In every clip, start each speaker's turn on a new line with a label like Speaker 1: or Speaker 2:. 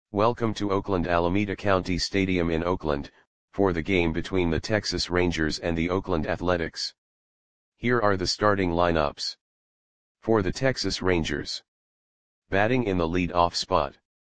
Speaker 1: Welcome to Oakland Alameda County Stadium in Oakland, for the game between the Texas Rangers and the Oakland Athletics. Here are the starting lineups. For the Texas Rangers. Batting in the lead-off spot.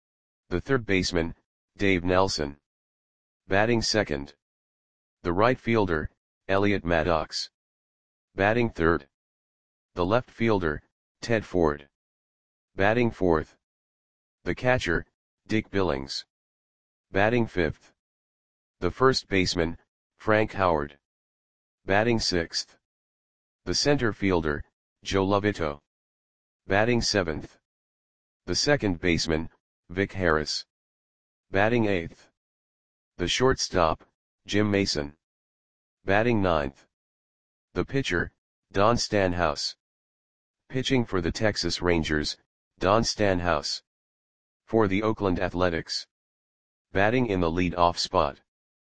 Speaker 1: The third baseman, Dave Nelson. Batting second. The right fielder, Elliot Maddox. Batting third. The left fielder, Ted Ford. Batting fourth. The catcher, Dick Billings. Batting fifth. The first baseman, Frank Howard. Batting sixth. The center fielder, Joe Lovito. Batting seventh. The second baseman, Vic Harris. Batting eighth. The shortstop, Jim Mason. Batting ninth. The pitcher, Don Stanhouse. Pitching for the Texas Rangers, Don Stanhouse. For the Oakland Athletics. Batting in the lead-off spot.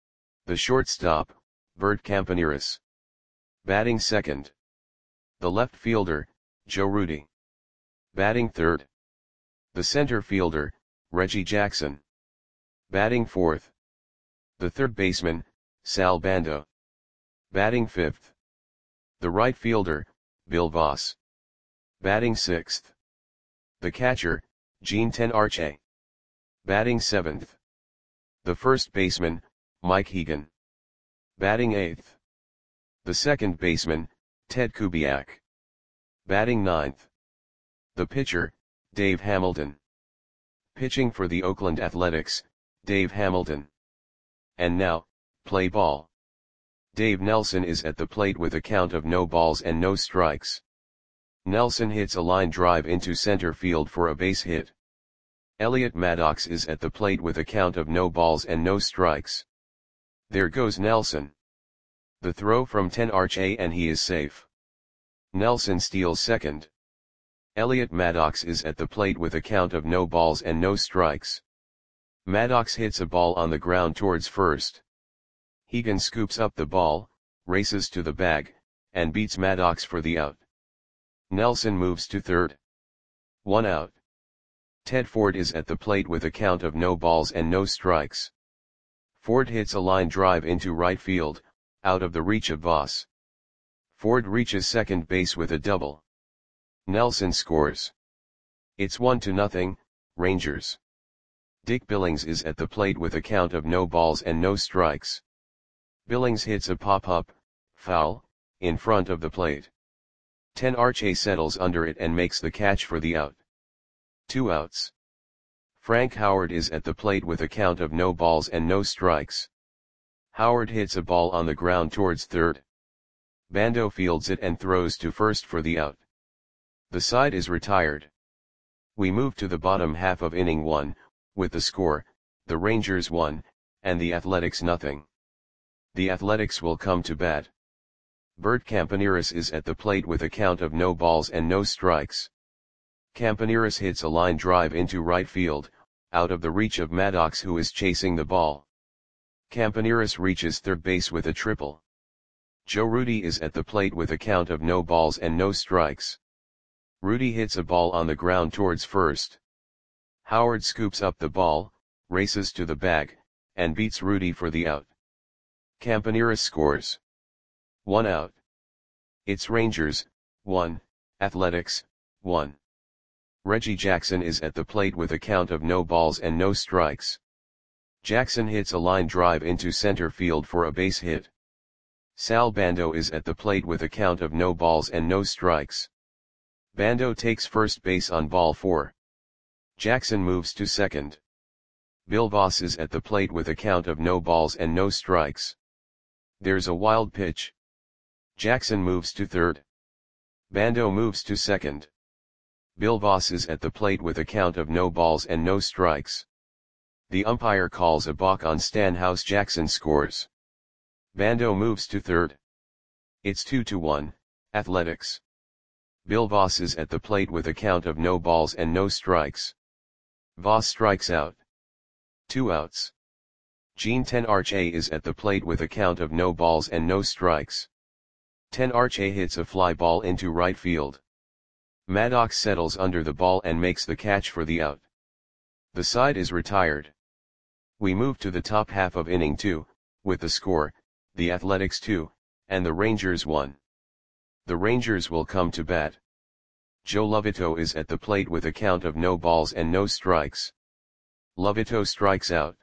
Speaker 1: The shortstop, Bert Campaneris. Batting second. The left fielder, Joe Rudi. Batting third. The center fielder, Reggie Jackson. Batting fourth. The third baseman, Sal Bando. Batting fifth. The right fielder, Bill Voss. Batting sixth. The catcher, Gene Tenarche. Batting seventh. The first baseman, Mike Hegan. Batting eighth. The second baseman, Ted Kubiak. Batting ninth. The pitcher, Dave Hamilton. Pitching for the Oakland Athletics, Dave Hamilton. And now, play ball. Dave Nelson is at the plate with a count of no balls and no strikes. Nelson hits a line drive into center field for a base hit. Elliot Maddox is at the plate with a count of no balls and no strikes. There goes Nelson. The throw from Tenarche and he is safe. Nelson steals second. Elliot Maddox is at the plate with a count of no balls and no strikes. Maddox hits a ball on the ground towards first. Hegan scoops up the ball, races to the bag, and beats Maddox for the out. Nelson moves to third. 1 out. Ted Ford is at the plate with a count of no balls and no strikes. Ford hits a line drive into right field, out of the reach of Voss. Ford reaches second base with a double. Nelson scores. It's 1-0, Rangers. Dick Billings is at the plate with a count of no balls and no strikes. Billings hits a pop-up, foul, in front of the plate. Tenarche settles under it and makes the catch for the out. 2 outs. Frank Howard is at the plate with a count of no balls and no strikes. Howard hits a ball on the ground towards third. Bando fields it and throws to first for the out. The side is retired. We move to the bottom half of inning 1, with the score, the Rangers 1, and the Athletics 0. The Athletics will come to bat. Bert Campaneris is at the plate with a count of no balls and no strikes. Campaneris hits a line drive into right field, out of the reach of Maddox who is chasing the ball. Campaneris reaches third base with a triple. Joe Rudi is at the plate with a count of no balls and no strikes. Rudi hits a ball on the ground towards first. Howard scoops up the ball, races to the bag, and beats Rudi for the out. Campaneris scores. 1 out. It's Rangers, 1, Athletics, 1. Reggie Jackson is at the plate with a count of no balls and no strikes. Jackson hits a line drive into center field for a base hit. Sal Bando is at the plate with a count of no balls and no strikes. Bando takes first base on ball 4. Jackson moves to second. Bill Voss is at the plate with a count of no balls and no strikes. There's a wild pitch. Jackson moves to third. Bando moves to second. Bill Voss is at the plate with a count of no balls and no strikes. The umpire calls a balk on Stanhouse. Jackson scores. Bando moves to third. It's 2-1, Athletics. Bill Voss is at the plate with a count of no balls and no strikes. Voss strikes out. 2 outs. Gene Tenarche is at the plate with a count of no balls and no strikes. Tenarche hits a fly ball into right field. Maddox settles under the ball and makes the catch for the out. The side is retired. We move to the top half of inning 2, with the score, the Athletics 2, and the Rangers 1. The Rangers will come to bat. Joe Lovito is at the plate with a count of no balls and no strikes. Lovito strikes out.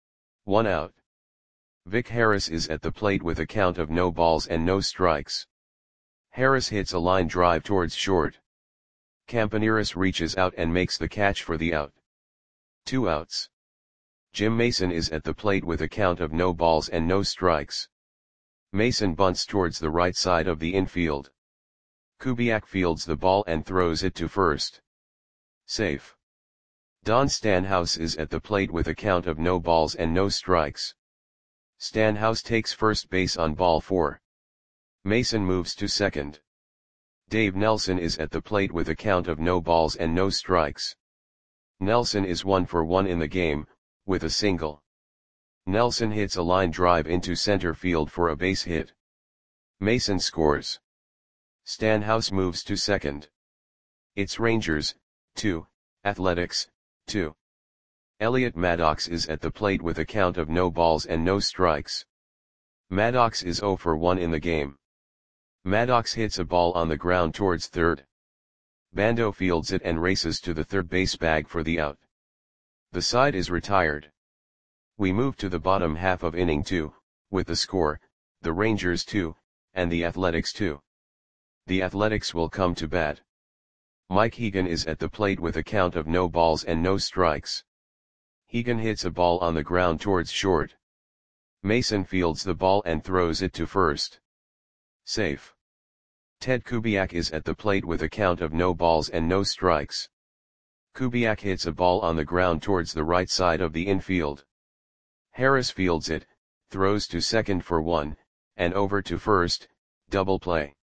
Speaker 1: 1 out. Vic Harris is at the plate with a count of no balls and no strikes. Harris hits a line drive towards short. Campaneris reaches out and makes the catch for the out. 2 outs. Jim Mason is at the plate with a count of no balls and no strikes. Mason bunts towards the right side of the infield. Kubiak fields the ball and throws it to first. Safe. Don Stanhouse is at the plate with a count of no balls and no strikes. Stanhouse takes first base on ball 4. Mason moves to second. Dave Nelson is at the plate with a count of no balls and no strikes. Nelson is 1 for 1 in the game, with a single. Nelson hits a line drive into center field for a base hit. Mason scores. Stanhouse moves to second. It's Rangers, 2, Athletics, 2. Elliot Maddox is at the plate with a count of no balls and no strikes. Maddox is 0 for 1 in the game. Maddox hits a ball on the ground towards third. Bando fields it and races to the third base bag for the out. The side is retired. We move to the bottom half of inning 2, with the score, the Rangers 2, and the Athletics 2. The Athletics will come to bat. Mike Hegan is at the plate with a count of no balls and no strikes. Hegan hits a ball on the ground towards short. Mason fields the ball and throws it to first. Safe. Ted Kubiak is at the plate with a count of no balls and no strikes. Kubiak hits a ball on the ground towards the right side of the infield. Harris fields it, throws to second for 1, and over to first, double play.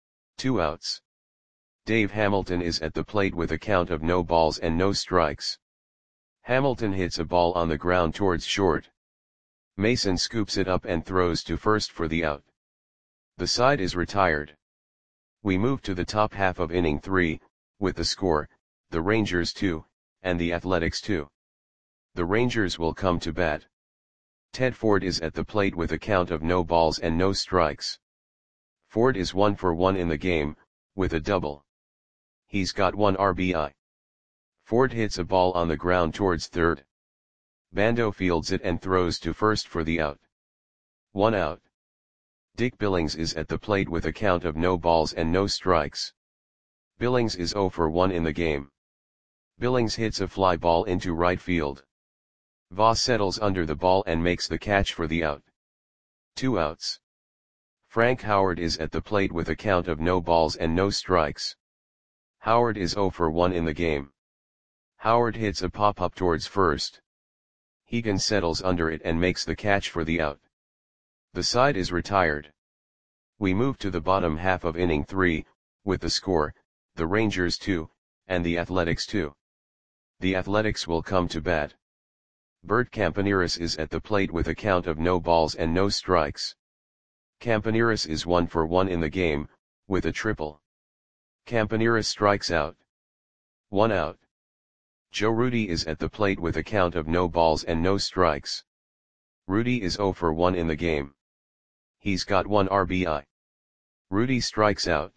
Speaker 1: 2 outs. Dave Hamilton is at the plate with a count of no balls and no strikes. Hamilton hits a ball on the ground towards short. Mason scoops it up and throws to first for the out. The side is retired. We move to the top half of inning 3, with the score, the Rangers 2, and the Athletics 2. The Rangers will come to bat. Ted Ford is at the plate with a count of no balls and no strikes. Ford is 1 for 1 in the game, with a double. He's got 1 RBI. Ford hits a ball on the ground towards third. Bando fields it and throws to first for the out. 1 out. Dick Billings is at the plate with a count of no balls and no strikes. Billings is 0 for 1 in the game. Billings hits a fly ball into right field. Voss settles under the ball and makes the catch for the out. 2 outs. Frank Howard is at the plate with a count of no balls and no strikes. Howard is 0 for 1 in the game. Howard hits a pop-up towards first. Hegan settles under it and makes the catch for the out. The side is retired. We move to the bottom half of inning 3, with the score, the Rangers 2, and the Athletics 2. The Athletics will come to bat. Bert Campaneris is at the plate with a count of no balls and no strikes. Campaneris is 1 for 1 in the game, with a triple. Campaneris strikes out. 1 out. Joe Rudi is at the plate with a count of no balls and no strikes. Rudi is 0 for 1 in the game. He's got 1 RBI. Rudi strikes out.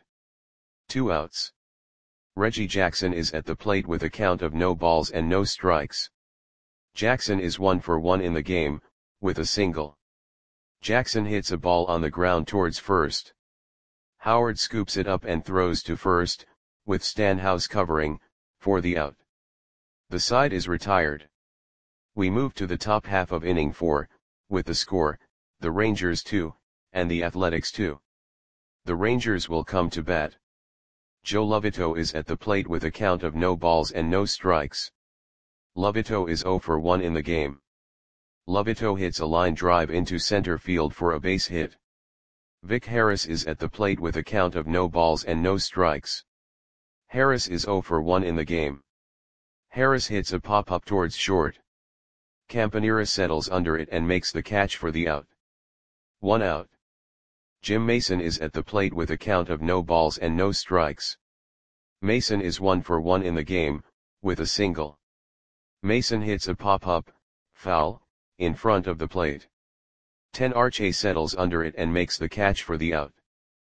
Speaker 1: 2 outs. Reggie Jackson is at the plate with a count of no balls and no strikes. Jackson is 1 for 1 in the game, with a single. Jackson hits a ball on the ground towards first. Howard scoops it up and throws to first, with Stanhouse covering, for the out. The side is retired. We move to the top half of inning 4, with the score, the Rangers 2, and the Athletics 2. The Rangers will come to bat. Joe Lovito is at the plate with a count of no balls and no strikes. Lovito is 0 for 1 in the game. Lovito hits a line drive into center field for a base hit. Vic Harris is at the plate with a count of no balls and no strikes. Harris is 0 for 1 in the game. Harris hits a pop-up towards short. Campaneris settles under it and makes the catch for the out. 1 out. Jim Mason is at the plate with a count of no balls and no strikes. Mason is 1 for 1 in the game, with a single. Mason hits a pop-up, foul, in front of the plate. 10 Arche settles under it and makes the catch for the out.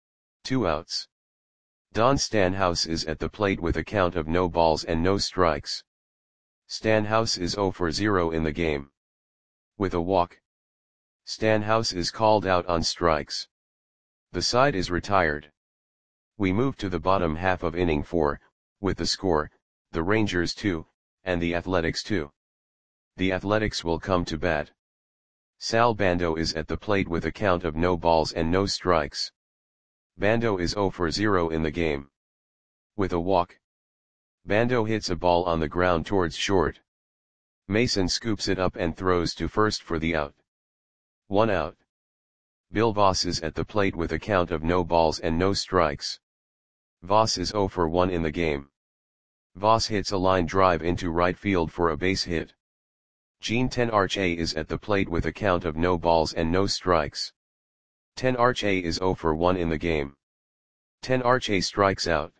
Speaker 1: 2 outs. Don Stanhouse is at the plate with a count of no balls and no strikes. Stanhouse is 0 for 0 in the game. With a walk. Stanhouse is called out on strikes. The side is retired. We move to the bottom half of inning 4, with the score, the Rangers 2, and the Athletics 2. The Athletics will come to bat. Sal Bando is at the plate with a count of no balls and no strikes. Bando is 0 for 0 in the game. With a walk. Bando hits a ball on the ground towards short. Mason scoops it up and throws to first for the out. 1 out. Bill Voss is at the plate with a count of no balls and no strikes. Voss is 0 for 1 in the game. Voss hits a line drive into right field for a base hit. Jean 10 Arche is at the plate with a count of no balls and no strikes. 10 Arche is 0 for 1 in the game. 10 Arche strikes out.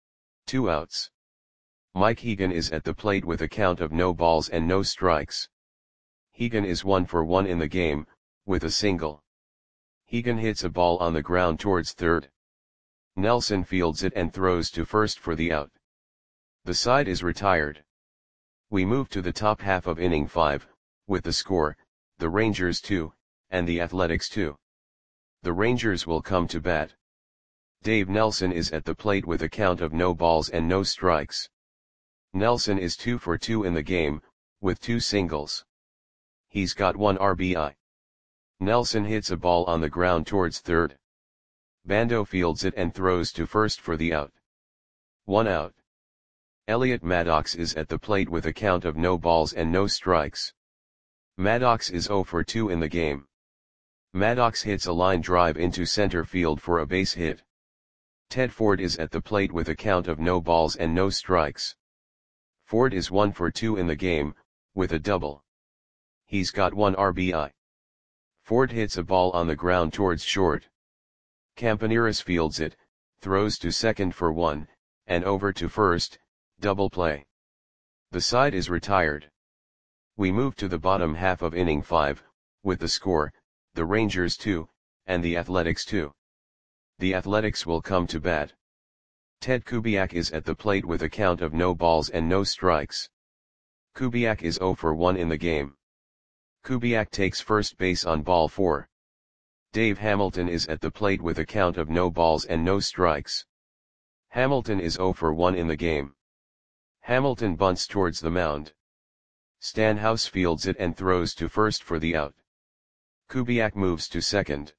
Speaker 1: 2 outs. Mike Hegan is at the plate with a count of no balls and no strikes. Hegan is 1 for 1 in the game, with a single. Hegan hits a ball on the ground towards third. Nelson fields it and throws to first for the out. The side is retired. We move to the top half of inning 5, with the score, the Rangers 2, and the Athletics 2. The Rangers will come to bat. Dave Nelson is at the plate with a count of no balls and no strikes. Nelson is 2 for 2 in the game, with 2 singles. He's got 1 RBI. Nelson hits a ball on the ground towards third. Bando fields it and throws to first for the out. 1 out. Elliot Maddox is at the plate with a count of no balls and no strikes. Maddox is 0 for 2 in the game. Maddox hits a line drive into center field for a base hit. Ted Ford is at the plate with a count of no balls and no strikes. Ford is 1 for 2 in the game, with a double. He's got 1 RBI. Ford hits a ball on the ground towards short. Campaneris fields it, throws to second for 1, and over to first, double play. The side is retired. We move to the bottom half of inning 5, with the score, the Rangers 2, and the Athletics 2. The Athletics will come to bat. Ted Kubiak is at the plate with a count of no balls and no strikes. Kubiak is 0 for 1 in the game. Kubiak takes first base on ball 4. Dave Hamilton is at the plate with a count of no balls and no strikes. Hamilton is 0 for 1 in the game. Hamilton bunts towards the mound. Stanhouse fields it and throws to first for the out. Kubiak moves to second.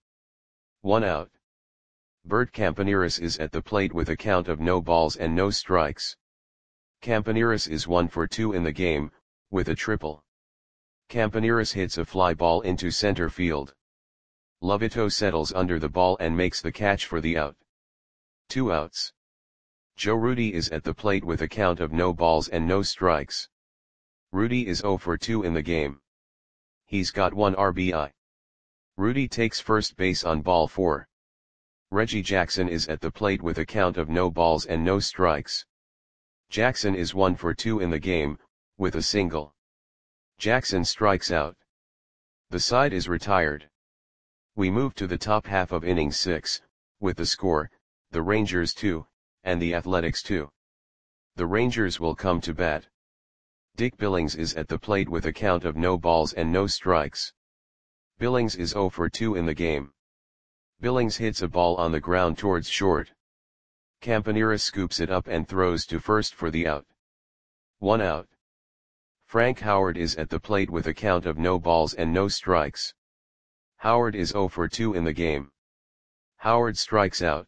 Speaker 1: 1 out. Bert Campaneris is at the plate with a count of no balls and no strikes. Campaneris is 1 for 2 in the game, with a triple. Campaneris hits a fly ball into center field. Lovito settles under the ball and makes the catch for the out. 2 outs. Joe Rudi is at the plate with a count of no balls and no strikes. Rudi is 0 for 2 in the game. He's got 1 RBI. Rudi takes first base on ball 4. Reggie Jackson is at the plate with a count of no balls and no strikes. Jackson is 1 for 2 in the game, with a single. Jackson strikes out. The side is retired. We move to the top half of inning 6, with the score, the Rangers 2, and the Athletics 2. The Rangers will come to bat. Dick Billings is at the plate with a count of no balls and no strikes. Billings is 0 for 2 in the game. Billings hits a ball on the ground towards short. Campaneris scoops it up and throws to first for the out. 1 out. Frank Howard is at the plate with a count of no balls and no strikes. Howard is 0 for 2 in the game. Howard strikes out.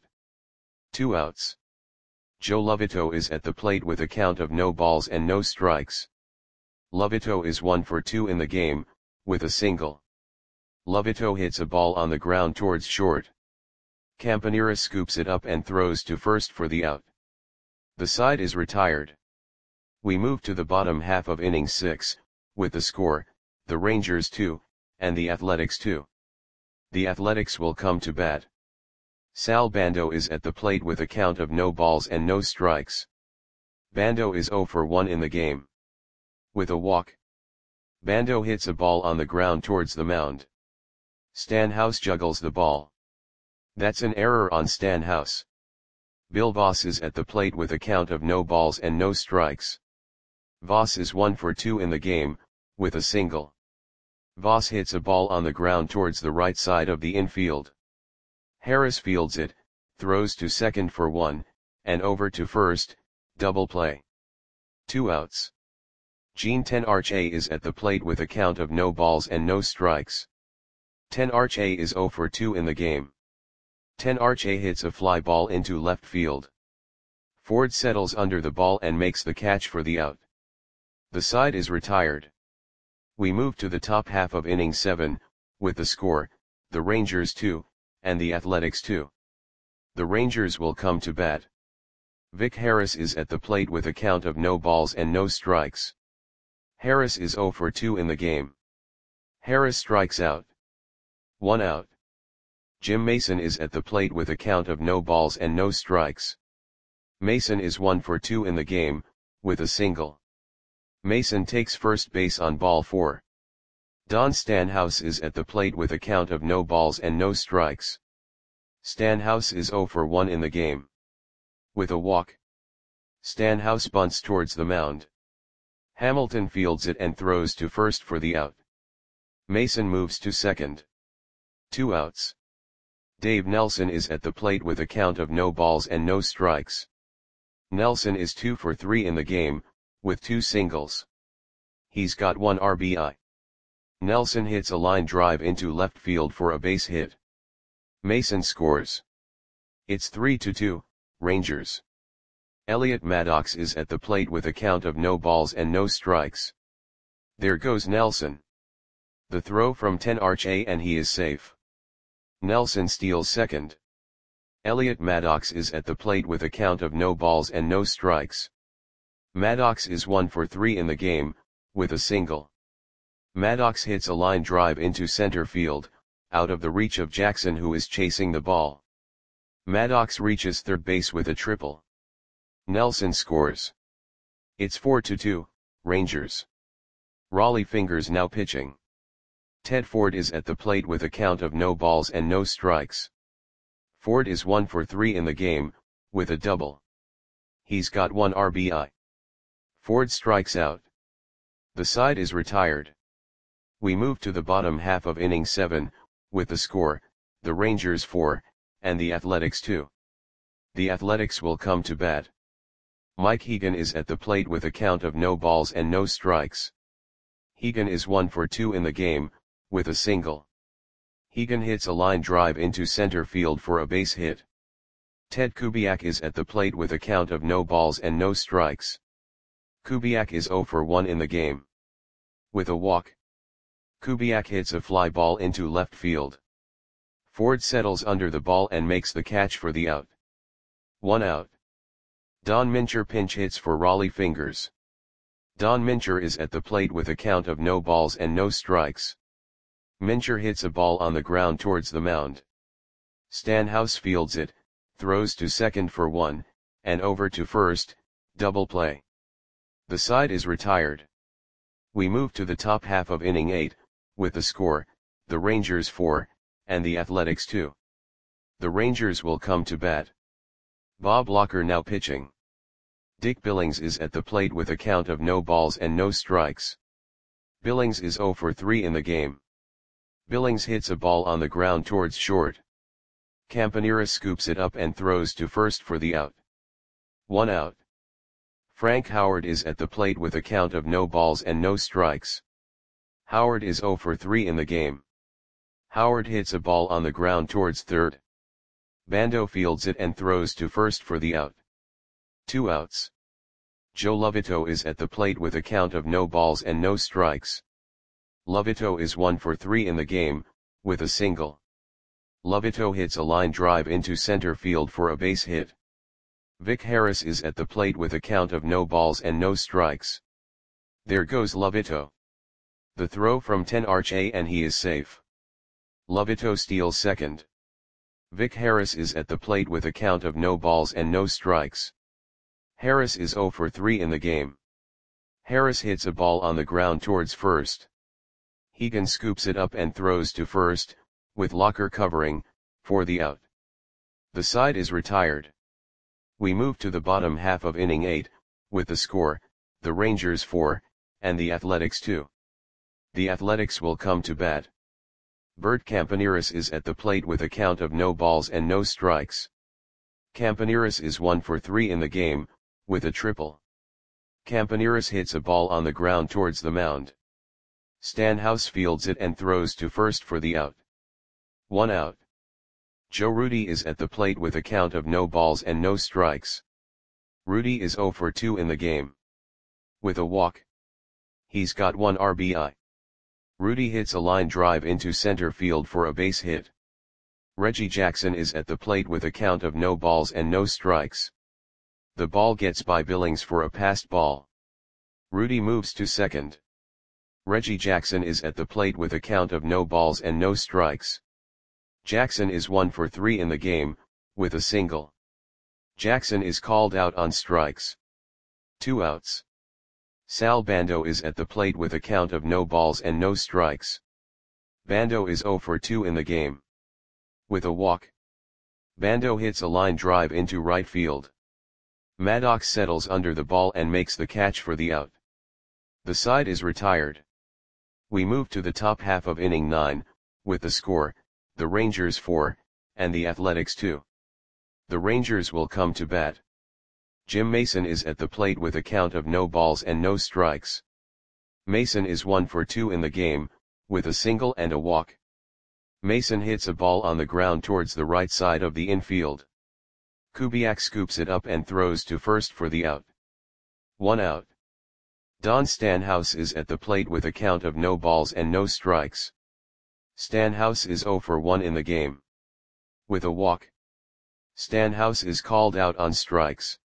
Speaker 1: 2 outs. Joe Lovito is at the plate with a count of no balls and no strikes. Lovito is 1 for 2 in the game, with a single. Lovito hits a ball on the ground towards short. Campaneris scoops it up and throws to first for the out. The side is retired. We move to the bottom half of inning 6, with the score, the Rangers 2, and the Athletics 2. The Athletics will come to bat. Sal Bando is at the plate with a count of no balls and no strikes. Bando is 0 for 1 in the game. With a walk. Bando hits a ball on the ground towards the mound. Stanhouse juggles the ball. That's an error on Stanhouse. Bill Voss is at the plate with a count of no balls and no strikes. Voss is 1 for 2 in the game, with a single. Voss hits a ball on the ground towards the right side of the infield. Harris fields it, throws to second for 1, and over to first, double play. 2 outs. Jean Tenarche is at the plate with a count of no balls and no strikes. Tenarche is 0 for 2 in the game. Tenarche hits a fly ball into left field. Ford settles under the ball and makes the catch for the out. The side is retired. We move to the top half of inning 7, with the score, the Rangers 2, and the Athletics 2. The Rangers will come to bat. Vic Harris is at the plate with a count of no balls and no strikes. Harris is 0 for 2 in the game. Harris strikes out. 1 out. Jim Mason is at the plate with a count of no balls and no strikes. Mason is 1 for 2 in the game, with a single. Mason takes first base on ball 4. Don Stanhouse is at the plate with a count of no balls and no strikes. Stanhouse is 0 for 1 in the game. With a walk. Stanhouse bunts towards the mound. Hamilton fields it and throws to first for the out. Mason moves to second. 2 outs. Dave Nelson is at the plate with a count of no balls and no strikes. Nelson is 2 for 3 in the game, with 2 singles. He's got 1 RBI. Nelson hits a line drive into left field for a base hit. Mason scores. It's 3-2, Rangers. Elliot Maddox is at the plate with a count of no balls and no strikes. There goes Nelson. The throw from Tenarche and he is safe. Nelson steals second. Elliot Maddox is at the plate with a count of no balls and no strikes. Maddox is 1 for 3 in the game, with a single. Maddox hits a line drive into center field, out of the reach of Jackson who is chasing the ball. Maddox reaches third base with a triple. Nelson scores. It's 4-2, Rangers. Rollie Fingers now pitching. Ted Ford is at the plate with a count of no balls and no strikes. Ford is 1 for 3 in the game, with a double. He's got 1 RBI. Ford strikes out. The side is retired. We move to the bottom half of inning 7, with the score, the Rangers 4, and the Athletics 2. The Athletics will come to bat. Mike Hegan is at the plate with a count of no balls and no strikes. Hegan is 1 for 2 in the game, with a single. Hegan hits a line drive into center field for a base hit. Ted Kubiak is at the plate with a count of no balls and no strikes. Kubiak is 0 for 1 in the game. With a walk. Kubiak hits a fly ball into left field. Ford settles under the ball and makes the catch for the out. 1 out. Don Mincher pinch hits for Rollie Fingers. Don Mincher is at the plate with a count of no balls and no strikes. Mincher hits a ball on the ground towards the mound. Stanhouse fields it, throws to second for 1, and over to first, double play. The side is retired. We move to the top half of inning 8, with the score, the Rangers 4, and the Athletics 2. The Rangers will come to bat. Bob Locker now pitching. Dick Billings is at the plate with a count of no balls and no strikes. Billings is 0 for 3 in the game. Billings hits a ball on the ground towards short. Campanera scoops it up and throws to first for the out. 1 out. Frank Howard is at the plate with a count of no balls and no strikes. Howard is 0 for 3 in the game. Howard hits a ball on the ground towards third. Bando fields it and throws to first for the out. 2 outs. Joe Lovito is at the plate with a count of no balls and no strikes. Lovito is 1 for 3 in the game, with a single. Lovito hits a line drive into center field for a base hit. Vic Harris is at the plate with a count of no balls and no strikes. There goes Lovito. The throw from Tenarche and he is safe. Lovito steals second. Vic Harris is at the plate with a count of no balls and no strikes. Harris is 0 for 3 in the game. Harris hits a ball on the ground towards first. Hegan scoops it up and throws to first, with Locker covering, for the out. The side is retired. We move to the bottom half of inning 8, with the score, the Rangers 4, and the Athletics 2. The Athletics will come to bat. Bert Campaneris is at the plate with a count of no balls and no strikes. Campaneris is 1 for 3 in the game, with a triple. Campaneris hits a ball on the ground towards the mound. Stanhouse fields it and throws to first for the out. 1 out. Joe Rudi is at the plate with a count of no balls and no strikes. Rudi is 0 for 2 in the game. With a walk. He's got 1 RBI. Rudi hits a line drive into center field for a base hit. Reggie Jackson is at the plate with a count of no balls and no strikes. The ball gets by Billings for a passed ball. Rudi moves to second. Reggie Jackson is at the plate with a count of no balls and no strikes. Jackson is 1 for 3 in the game, with a single. Jackson is called out on strikes. 2 outs. Sal Bando is at the plate with a count of no balls and no strikes. Bando is 0 for 2 in the game. With a walk. Bando hits a line drive into right field. Maddox settles under the ball and makes the catch for the out. The side is retired. We move to the top half of inning 9, with the score, the Rangers 4, and the Athletics 2. The Rangers will come to bat. Jim Mason is at the plate with a count of no balls and no strikes. Mason is 1 for 2 in the game, with a single and a walk. Mason hits a ball on the ground towards the right side of the infield. Kubiak scoops it up and throws to first for the out. 1 out. Don Stanhouse is at the plate with a count of no balls and no strikes. Stanhouse is 0 for 1 in the game. With a walk. Stanhouse is called out on strikes.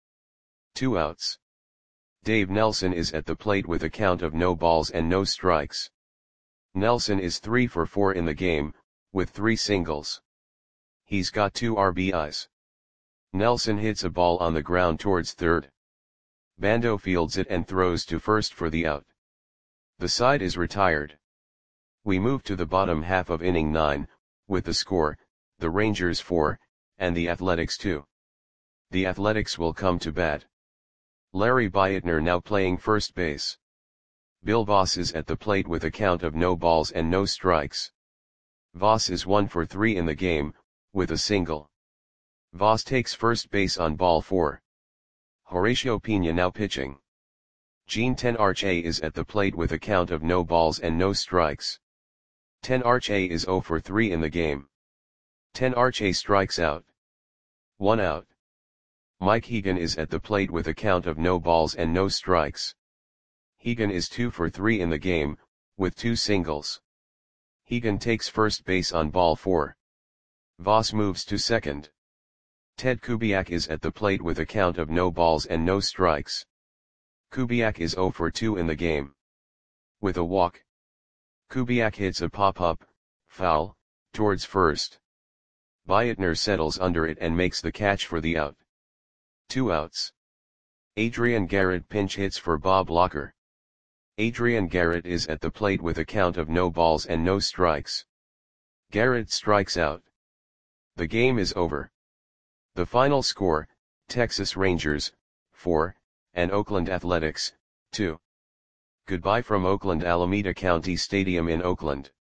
Speaker 1: 2 outs. Dave Nelson is at the plate with a count of no balls and no strikes. Nelson is 3 for 4 in the game, with 3 singles. He's got 2 RBIs. Nelson hits a ball on the ground towards third. Bando fields it and throws to first for the out. The side is retired. We move to the bottom half of inning 9, with the score, the Rangers 4, and the Athletics 2. The Athletics will come to bat. Larry Beitner now playing first base. Bill Voss is at the plate with a count of no balls and no strikes. Voss is 1 for 3 in the game, with a single. Voss takes first base on ball 4. Horacio Pena now pitching. Gene Tenarche is at the plate with a count of no balls and no strikes. Tenarche is 0 for 3 in the game. Tenarche strikes out. 1 out. Mike Hegan is at the plate with a count of no balls and no strikes. Hegan is 2 for 3 in the game, with 2 singles. Hegan takes first base on ball 4. Voss moves to second. Ted Kubiak is at the plate with a count of no balls and no strikes. Kubiak is 0 for 2 in the game. With a walk. Kubiak hits a pop-up, foul, towards first. Beitner settles under it and makes the catch for the out. 2 outs. Adrian Garrett pinch hits for Bob Locker. Adrian Garrett is at the plate with a count of no balls and no strikes. Garrett strikes out. The game is over. The final score, Texas Rangers, 4, and Oakland Athletics, 2. Goodbye from Oakland Alameda County Stadium in Oakland.